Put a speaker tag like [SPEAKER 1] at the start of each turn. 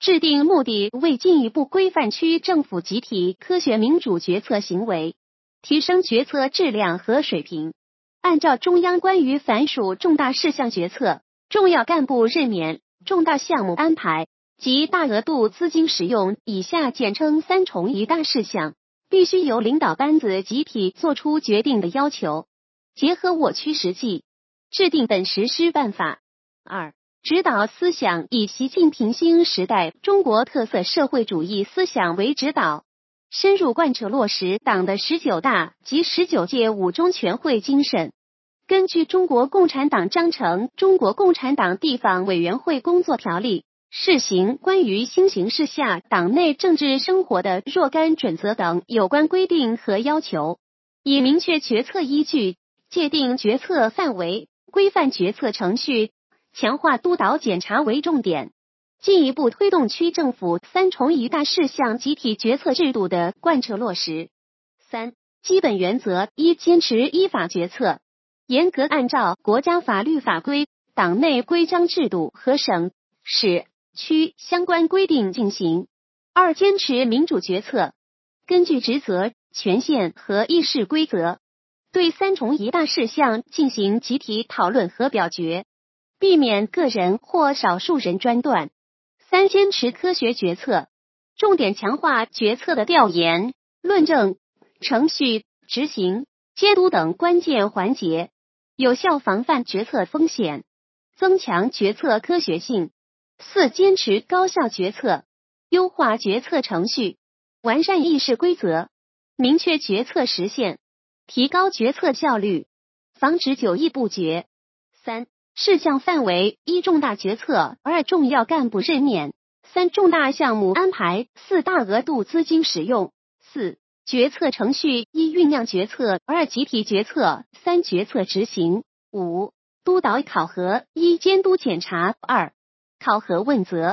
[SPEAKER 1] 制定目的为进一步规范区政府集体科学民主决策行为，提升决策质量和水平。按照中央关于凡属重大事项决策、重要干部任免、重大项目安排及大额度资金使用（以下简称三重一大事项），必须由领导班子集体作出决定的要求，结合我区实际，制定本实施办法。2、指导思想以习近平新时代中国特色社会主义思想为指导，深入贯彻落实党的19大及19届5中全会精神，根据中国共产党章程、中国共产党地方委员会工作条例，试行关于新形势下党内政治生活的若干准则等有关规定和要求，以明确决策依据，界定决策范围，规范决策程序，强化督导检查为重点，进一步推动区政府三重一大事项集体决策制度的贯彻落实。3、基本原则：一、坚持依法决策，严格按照国家法律法规、党内规章制度和省、市、区相关规定进行。2、坚持民主决策，根据职责、权限和议事规则，对三重一大事项进行集体讨论和表决，避免个人或少数人专断。3、坚持科学决策，重点强化决策的调研、论证、程序、执行、监督等关键环节，有效防范决策风险，增强决策科学性。4、坚持高效决策，优化决策程序，完善议事规则，明确决策时限，提高决策效率，防止久议不决。3、事项范围：一、重大决策；二、重要干部任免；三、重大项目安排；四、大额度资金使用；四、决策程序：一、酝酿决策；二、集体决策；三、决策执行；五、督导考核：一、监督检查；二、考核问责。